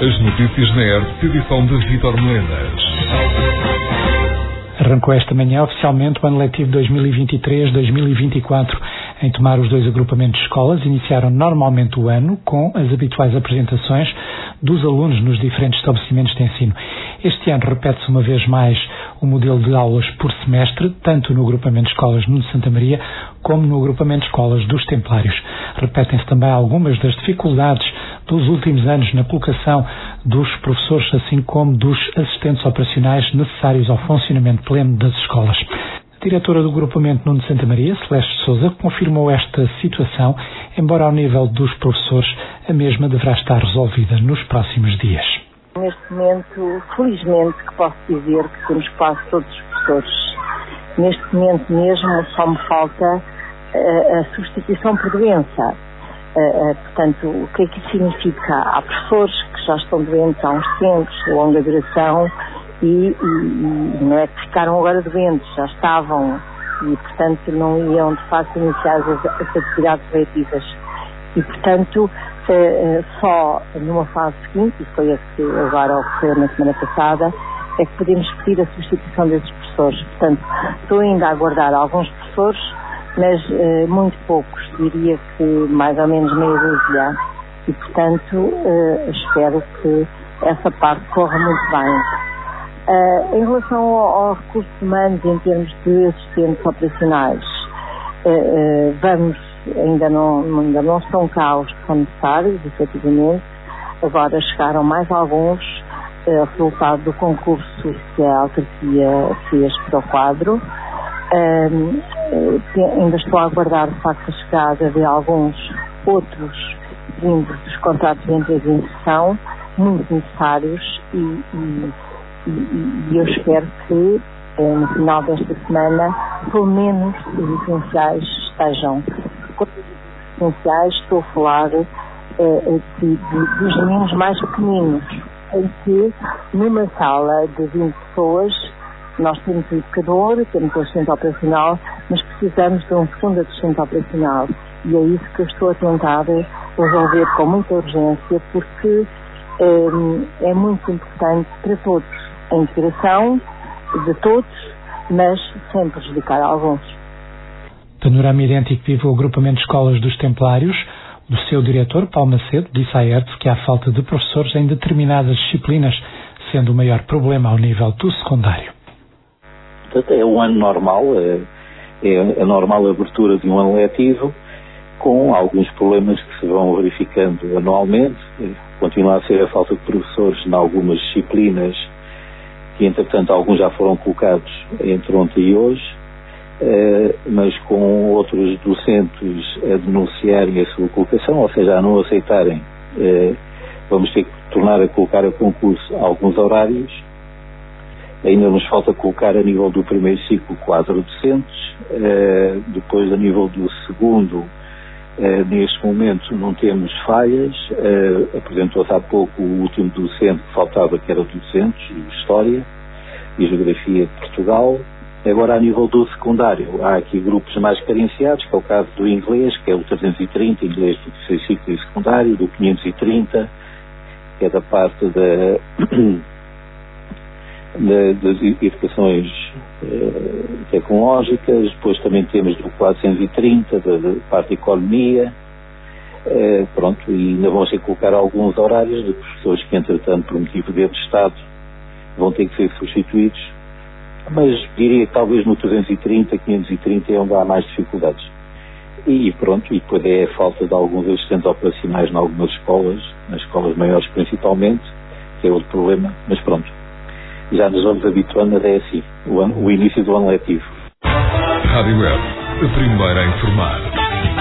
As notícias na ERT, edição de Vítor Melenas. Arrancou esta manhã oficialmente o ano letivo 2023-2024. Em Tomar, os dois agrupamentos de escolas iniciaram normalmente o ano com as habituais apresentações dos alunos nos diferentes estabelecimentos de ensino. Este ano repete-se uma vez mais o modelo de aulas por semestre, tanto no agrupamento de escolas Nuno Santa Maria como no agrupamento de escolas dos Templários. Repetem-se também algumas das dificuldades dos últimos anos na colocação dos professores, assim como dos assistentes operacionais necessários ao funcionamento pleno das escolas. A diretora do agrupamento Nuno Santa Maria, Celeste Sousa, confirmou esta situação, embora ao nível dos professores a mesma deverá estar resolvida nos próximos dias. Neste momento, felizmente, que posso dizer que temos quase todos os professores. Neste momento mesmo só me falta a substituição por doença. Portanto, o que é que isso significa? Há professores que já estão doentes há uns tempos, de longa duração, e não é que ficaram agora doentes, já estavam, e portanto não iam de facto iniciar as atividades letivas. E portanto, só numa fase seguinte, e foi a que agora ocorreu na semana passada, é que podemos pedir a substituição desses professores. Portanto, estou ainda a aguardar alguns professores, mas muito poucos, diria que mais ou menos meia dúzia, e portanto espero que essa parte corra muito bem. Em relação aos recursos humanos em termos de assistentes operacionais, ainda não estão cá os que são necessários, efetivamente. Agora chegaram mais alguns, resultado do concurso que a autarquia fez para o quadro. Ainda estou a aguardar de facto a chegada de alguns outros vindos dos contratos de emprego de inserção, muito necessários, e eu espero que no final desta semana pelo menos os essenciais estejam. Quando os essenciais estou a falar dos meninos mais pequeninos, em que numa sala de 20 pessoas nós temos o educador, temos o assistente operacional, mas precisamos de um segundo assistente operacional, e é isso que eu estou a tentar resolver com muita urgência, porque é muito importante para todos a integração de todos, mas sem prejudicar alguns. Panorama idêntico vive o agrupamento de escolas dos Templários. Do seu diretor, Paulo Macedo, disse à ERT que há falta de professores em determinadas disciplinas, sendo o maior problema ao nível do secundário. Portanto, é um ano normal, é a normal abertura de um ano letivo, com alguns problemas que se vão verificando anualmente. Continua a ser a falta de professores em algumas disciplinas, que entretanto alguns já foram colocados entre ontem e hoje, mas com outros docentes a denunciarem a sua colocação, ou seja, a não aceitarem, vamos ter que tornar a colocar a concurso alguns horários. Ainda nos falta colocar a nível do primeiro ciclo 4 docentes, depois a nível do segundo, neste momento não temos falhas, apresentou-se há pouco o último docente que faltava, que era docentes de História e Geografia de Portugal. Agora, a nível do secundário, há aqui grupos mais carenciados, que é o caso do inglês, que é o 330, inglês do terceiro ciclo e secundário, do 530, que é da parte das educações tecnológicas. Depois também temos do 430, da parte de economia, pronto, e ainda vão ser colocar alguns horários de professores que, entretanto, por motivo de Estado, vão ter que ser substituídos, mas diria que talvez no 330, 530 é onde há mais dificuldades. E pronto, e depois é a falta de alguns assistentes operacionais em algumas escolas, nas escolas maiores principalmente, que é outro problema, mas pronto. Já nos vamos habituando, mas é assim, o início do ano letivo. Rádio Web, a primeira a informar.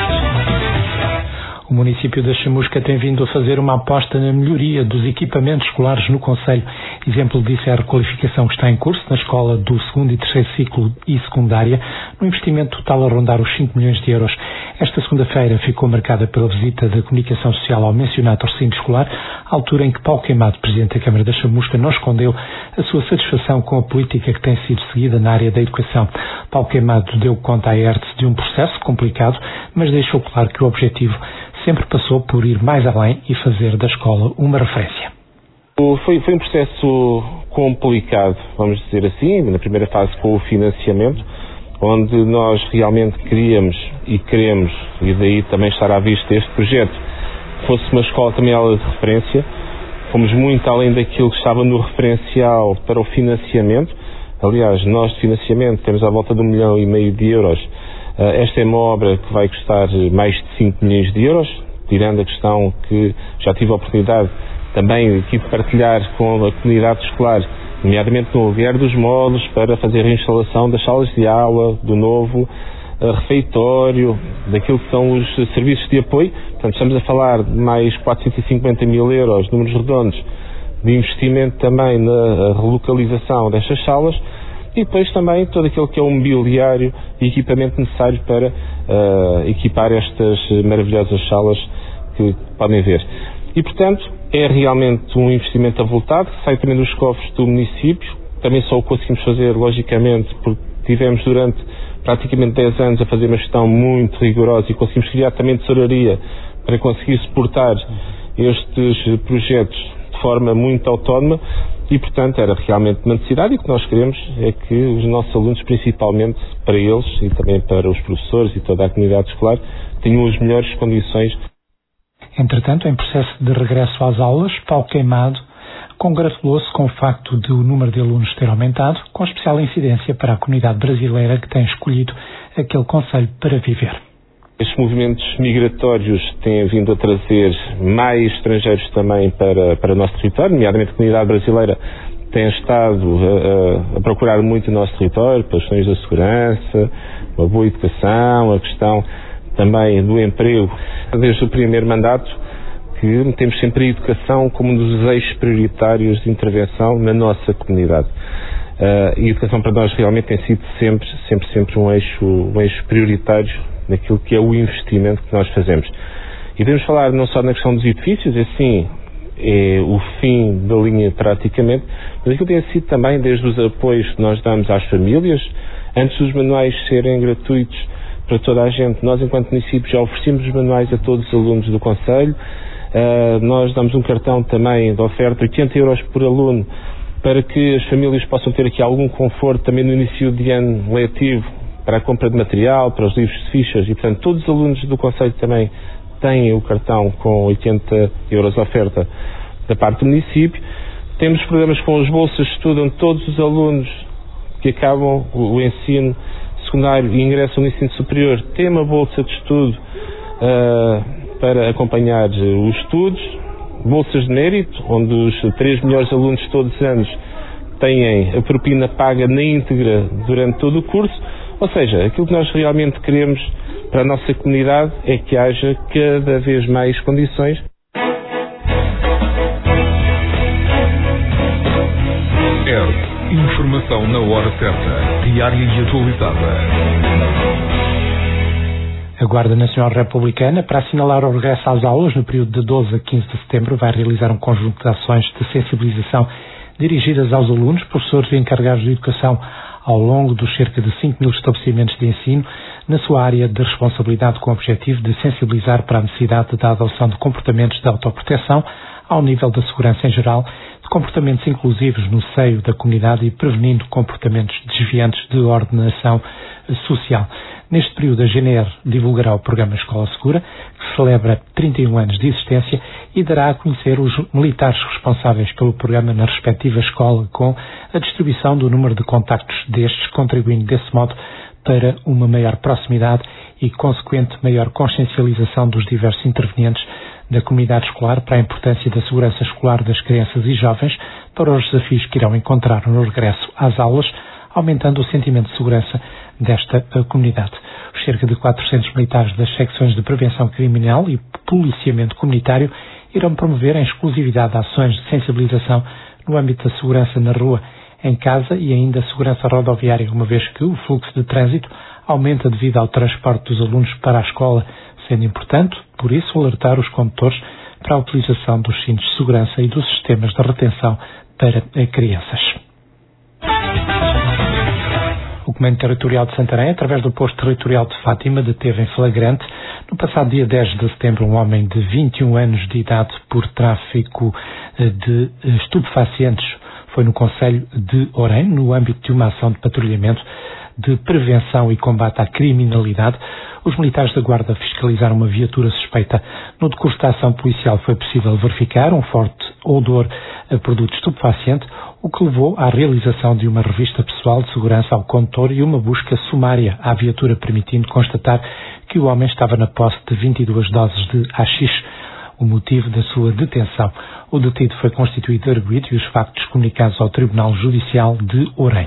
O município da Chamusca tem vindo a fazer uma aposta na melhoria dos equipamentos escolares no concelho. Exemplo disso é a requalificação que está em curso na escola do segundo e terceiro ciclo e secundária, no investimento total a rondar os 5 milhões de euros. Esta segunda-feira ficou marcada pela visita da Comunicação Social ao mencionado recinto escolar, altura em que Paulo Queimado, presidente da Câmara da Chamusca, não escondeu a sua satisfação com a política que tem sido seguida na área da educação. Paulo Queimado deu conta à ERT de um processo complicado, mas deixou claro que o objetivo sempre passou por ir mais além e fazer da escola uma referência. Foi um processo complicado, vamos dizer assim, na primeira fase com o financiamento, onde nós realmente queríamos e queremos, e daí também estar à vista este projeto, fosse uma escola também ela de referência. Fomos muito além daquilo que estava no referencial para o financiamento. Aliás, nós de financiamento temos à volta de 1,5 milhão de euros. Esta é uma obra que vai custar mais de 5 milhões de euros, tirando a questão que já tive a oportunidade também aqui de partilhar com a comunidade escolar, nomeadamente no aluguer dos módulos para fazer a reinstalação das salas de aula, do novo refeitório, daquilo que são os serviços de apoio. Portanto, estamos a falar de mais 450 mil euros, números redondos, de investimento também na relocalização destas salas e depois também todo aquilo que é o mobiliário e equipamento necessário para equipar estas maravilhosas salas que podem ver. E, portanto, é realmente um investimento avultado que sai também dos cofres do município. Também só o conseguimos fazer, logicamente, porque tivemos durante praticamente 10 anos a fazer uma gestão muito rigorosa e conseguimos criar também tesouraria para conseguir suportar estes projetos de forma muito autónoma e, portanto, era realmente uma necessidade e o que nós queremos é que os nossos alunos, principalmente para eles e também para os professores e toda a comunidade escolar, tenham as melhores condições. Entretanto, em processo de regresso às aulas, Paulo Queimado congratulou-se com o facto de o número de alunos ter aumentado, com especial incidência para a comunidade brasileira que tem escolhido aquele concelho para viver. Estes movimentos migratórios têm vindo a trazer mais estrangeiros também para o nosso território, nomeadamente a comunidade brasileira tem estado a procurar muito o nosso território, pelas questões da segurança, uma boa educação, a questão também do emprego. Desde o primeiro mandato que temos sempre a educação como um dos eixos prioritários de intervenção na nossa comunidade. E a educação para nós realmente tem sido sempre um eixo prioritário naquilo que é o investimento que nós fazemos. E podemos falar não só na questão dos edifícios, assim, é o fim da linha praticamente, mas aquilo tem sido também desde os apoios que nós damos às famílias, antes dos manuais serem gratuitos para toda a gente. Nós, enquanto município, já oferecemos os manuais a todos os alunos do concelho. Nós damos um cartão também de oferta, 80 euros por aluno, para que as famílias possam ter aqui algum conforto também no início de ano letivo, para a compra de material, para os livros de fichas e, portanto, todos os alunos do concelho também têm o cartão com 80 euros de oferta da parte do município. Temos programas com as bolsas de estudo, onde todos os alunos que acabam o ensino secundário e ingressam no ensino superior têm uma bolsa de estudo para acompanhar os estudos, bolsas de mérito, onde os 3 melhores alunos todos os anos têm a propina paga na íntegra durante todo o curso. Ou seja, aquilo que nós realmente queremos para a nossa comunidade é que haja cada vez mais condições. Informação na hora certa, diária e atualizada. A Guarda Nacional Republicana, para assinalar o regresso às aulas no período de 12 a 15 de setembro, vai realizar um conjunto de ações de sensibilização dirigidas aos alunos, professores e encarregados de educação ao longo dos cerca de 5 mil estabelecimentos de ensino na sua área de responsabilidade, com o objetivo de sensibilizar para a necessidade da adoção de comportamentos de autoproteção ao nível da segurança em geral, de comportamentos inclusivos no seio da comunidade e prevenindo comportamentos desviantes de ordenação social. Neste período, a GNR divulgará o programa Escola Segura, que celebra 31 anos de existência e dará a conhecer os militares responsáveis pelo programa na respectiva escola, com a distribuição do número de contactos destes, contribuindo desse modo para uma maior proximidade e consequente maior consciencialização dos diversos intervenientes da comunidade escolar para a importância da segurança escolar das crianças e jovens, para os desafios que irão encontrar no regresso às aulas, aumentando o sentimento de segurança desta comunidade. Os cerca de 400 militares das secções de prevenção criminal e policiamento comunitário irão promover em exclusividade ações de sensibilização no âmbito da segurança na rua, em casa e ainda segurança rodoviária, uma vez que o fluxo de trânsito aumenta devido ao transporte dos alunos para a escola, sendo importante, por isso, alertar os condutores para a utilização dos cintos de segurança e dos sistemas de retenção para crianças. O O Comando Territorial de Santarém, através do Posto Territorial de Fátima, deteve em flagrante, no passado dia 10 de setembro, um homem de 21 anos de idade por tráfico de estupefacientes. Foi no concelho de Orém, no âmbito de uma ação de patrulhamento de prevenção e combate à criminalidade. Os militares da Guarda fiscalizaram uma viatura suspeita. No decurso da ação policial foi possível verificar um forte odor a produto estupefaciente, o que levou à realização de uma revista pessoal de segurança ao condutor e uma busca sumária à viatura, permitindo constatar que o homem estava na posse de 22 doses de haxixe, o motivo da sua detenção. O detido foi constituído de arguido e os factos comunicados ao Tribunal Judicial de Orém.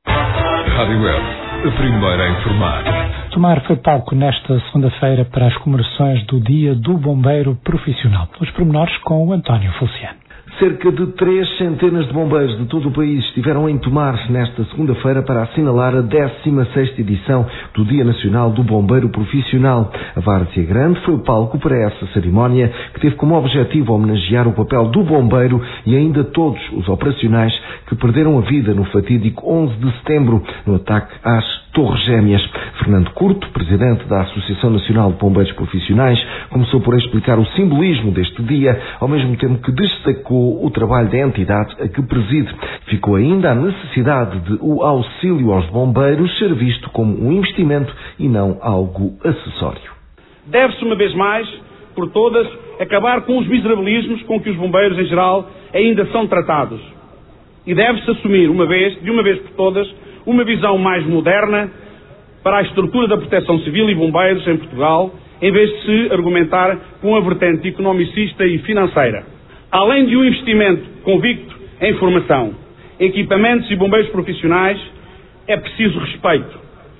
Rádio Web, a primeira a informar. Tomar foi palco nesta segunda-feira para as comemorações do Dia do Bombeiro Profissional. Os pormenores com o António Feliciano. Cerca de 300 de bombeiros de todo o país estiveram em Tomar nesta segunda-feira para assinalar a 16ª edição do Dia Nacional do Bombeiro Profissional. A Várzea Grande foi o palco para essa cerimónia, que teve como objetivo homenagear o papel do bombeiro e ainda todos os operacionais que perderam a vida no fatídico 11 de setembro, no ataque às Torres Gêmeas. Fernando Curto, presidente da Associação Nacional de Bombeiros Profissionais, começou por explicar o simbolismo deste dia, ao mesmo tempo que destacou o trabalho da entidade a que preside. Ficou ainda a necessidade de o auxílio aos bombeiros ser visto como um investimento e não algo acessório. Deve-se, uma vez mais, por todas, acabar com os miserabilismos com que os bombeiros, em geral, ainda são tratados. E deve-se assumir, de uma vez por todas, uma visão mais moderna para a estrutura da proteção civil e bombeiros em Portugal, em vez de se argumentar com a vertente economicista e financeira. Além de um investimento convicto em formação, equipamentos e bombeiros profissionais, é preciso respeito.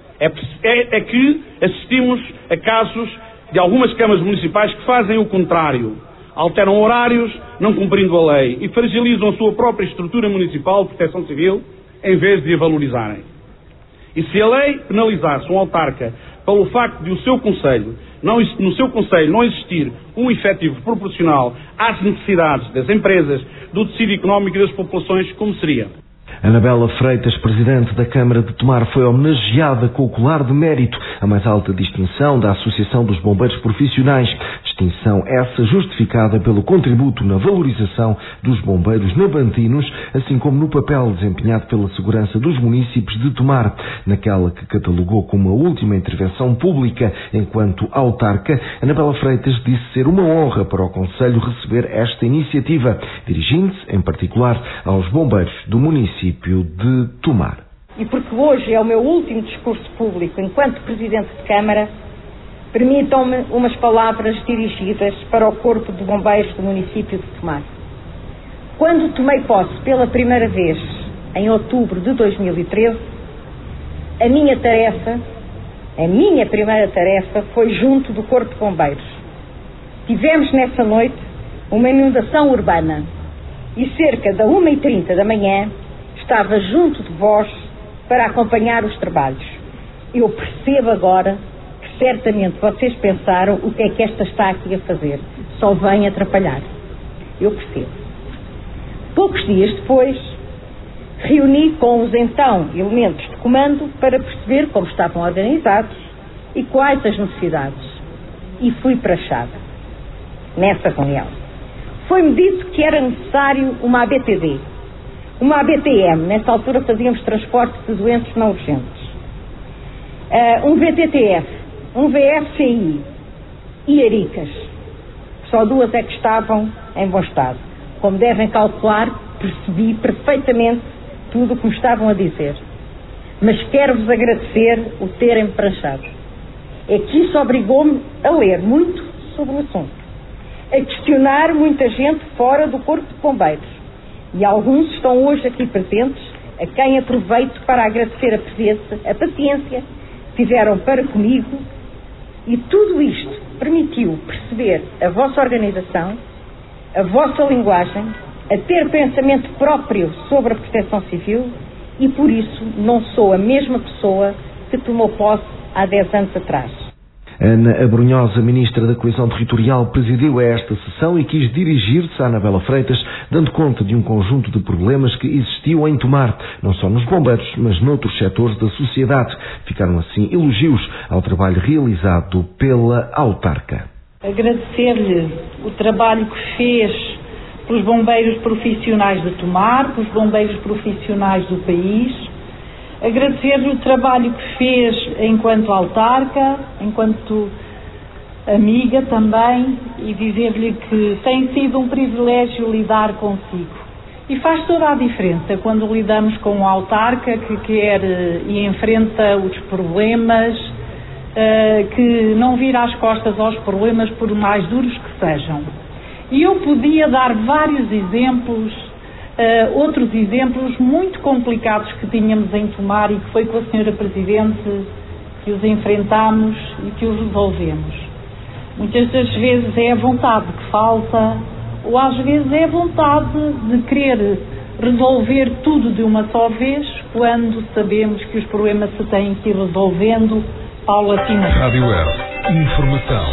É que assistimos a casos de algumas câmaras municipais que fazem o contrário. Alteram horários, não cumprindo a lei, e fragilizam a sua própria estrutura municipal de proteção civil, em vez de a valorizarem. E se a lei penalizasse um autarca pelo facto de no seu concelho não existir um efetivo proporcional às necessidades das empresas, do tecido económico e das populações, como seria? Anabela Freitas, presidente da Câmara de Tomar, foi homenageada com o colar de mérito, a mais alta distinção da Associação dos Bombeiros Profissionais. Distinção essa justificada pelo contributo na valorização dos bombeiros nabantinos, assim como no papel desempenhado pela segurança dos municípios de Tomar. Naquela que catalogou como a última intervenção pública enquanto autarca, Anabela Freitas disse ser uma honra para o Conselho receber esta iniciativa, dirigindo-se, em particular, aos bombeiros do município de Tomar. E porque hoje é o meu último discurso público enquanto Presidente de Câmara, permitam-me umas palavras dirigidas para o Corpo de Bombeiros do município de Tomar. Quando tomei posse pela primeira vez, em outubro de 2013, a minha primeira tarefa foi junto do Corpo de Bombeiros. Tivemos nessa noite uma inundação urbana e cerca da 1h30 da manhã estava junto de vós para acompanhar os trabalhos. Eu percebo agora que certamente vocês pensaram o que é que esta está aqui a fazer. Só vem atrapalhar. Eu percebo. Poucos dias depois, reuni com os então elementos de comando para perceber como estavam organizados e quais as necessidades. E fui para a chave. Nessa reunião. Foi-me dito que era necessário uma ABTD. Uma ABTM, nessa altura fazíamos transporte de doentes não urgentes. Um VTTF, um VFCI e Aricas. Só duas é que estavam em bom estado. Como devem calcular, percebi perfeitamente tudo o que me estavam a dizer. Mas quero-vos agradecer o terem-me pranchado. É que isso obrigou-me a ler muito sobre o assunto, a questionar muita gente fora do Corpo de Bombeiros. E alguns estão hoje aqui presentes, a quem aproveito para agradecer a paciência que tiveram para comigo, e tudo isto permitiu perceber a vossa organização, a vossa linguagem, a ter pensamento próprio sobre a proteção civil, e por isso não sou a mesma pessoa que tomou posse há 10 anos atrás. Ana Abrunhosa, Ministra da Coesão Territorial, presidiu esta sessão e quis dirigir-se a Anabela Freitas, dando conta de um conjunto de problemas que existiam em Tomar, não só nos bombeiros, mas noutros setores da sociedade. Ficaram assim elogios ao trabalho realizado pela autarca. Agradecer-lhe o trabalho que fez pelos bombeiros profissionais de Tomar, pelos bombeiros profissionais do país. Agradecer-lhe o trabalho que fez enquanto autarca, enquanto amiga também, e dizer-lhe que tem sido um privilégio lidar consigo. E faz toda a diferença quando lidamos com um autarca que quer e enfrenta os problemas, que não vira as costas aos problemas por mais duros que sejam. E eu podia dar vários exemplos, outros exemplos muito complicados que tínhamos em Tomar e que foi com a Sra. Presidente que os enfrentámos e que os resolvemos. Muitas das vezes é a vontade que falta, ou às vezes é a vontade de querer resolver tudo de uma só vez, quando sabemos que os problemas se têm que ir resolvendo paulatinamente. Rádio Web, informação.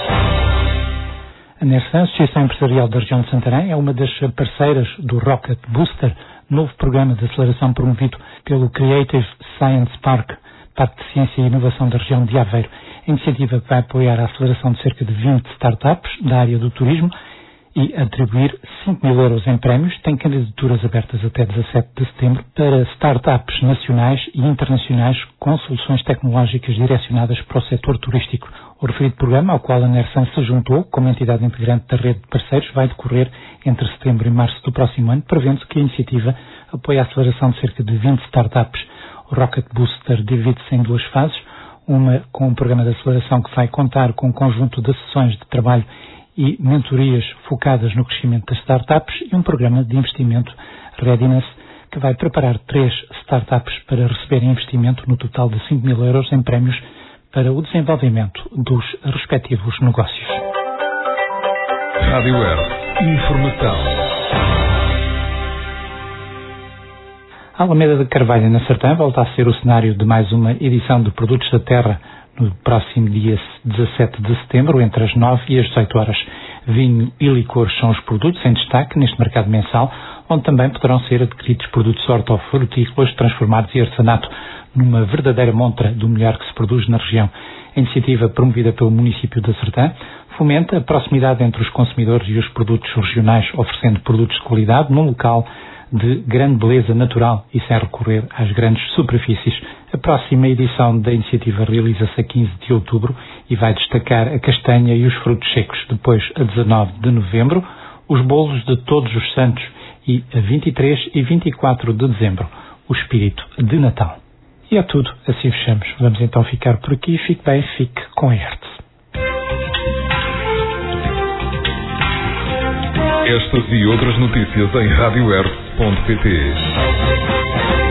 A NERSAN, Associação Empresarial da Região de Santarém, é uma das parceiras do Rocket Booster, novo programa de aceleração promovido pelo Creative Science Park, Parque de Ciência e Inovação da região de Aveiro. A iniciativa vai apoiar a aceleração de cerca de 20 startups da área do turismo e atribuir 5 mil euros em prémios. Tem candidaturas abertas até 17 de setembro para startups nacionais e internacionais com soluções tecnológicas direcionadas para o setor turístico. O referido programa, ao qual a NERSAN se juntou como entidade integrante da rede de parceiros, vai decorrer entre setembro e março do próximo ano, prevendo que a iniciativa apoia a aceleração de cerca de 20 startups. O Rocket Booster divide-se em duas fases, uma com um programa de aceleração que vai contar com um conjunto de sessões de trabalho e mentorias focadas no crescimento das startups e um programa de investimento Readiness que vai preparar 3 startups para receberem investimento no total de 5 mil euros em prémios para o desenvolvimento dos respectivos negócios. Rádio Web, informação. A Alameda de Carvalho, na Sertã, volta a ser o cenário de mais uma edição de Produtos da Terra no próximo dia 17 de setembro, entre as 9 e as 18 horas. Vinho e licores são os produtos em destaque neste mercado mensal, onde também poderão ser adquiridos produtos hortofrutícolas transformados em artesanato, numa verdadeira montra do melhor que se produz na região. A iniciativa, promovida pelo município da Sertã, fomenta a proximidade entre os consumidores e os produtos regionais, oferecendo produtos de qualidade num local de grande beleza natural e sem recorrer às grandes superfícies. A próxima edição da iniciativa realiza-se a 15 de outubro e vai destacar a castanha e os frutos secos. Depois, a 19 de novembro, os bolos de Todos os Santos e a 23 e 24 de dezembro, o espírito de Natal. E é tudo, assim fechamos. Vamos então ficar por aqui. Fique bem, fique com a Hertz. Estas e outras notícias em radiohertz.pt.